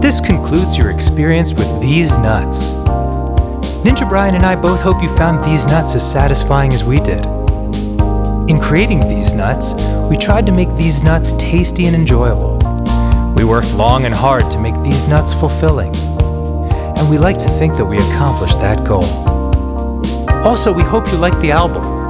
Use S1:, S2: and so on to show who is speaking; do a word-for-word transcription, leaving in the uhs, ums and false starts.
S1: This concludes your experience with These Nuts. Ninja Brian and I both hope you found These Nuts as satisfying as we did. In creating These Nuts, we tried to make these nuts tasty and enjoyable. We worked long and hard to make these nuts fulfilling, and we like to think that we accomplished that goal. Also, we hope you liked the album.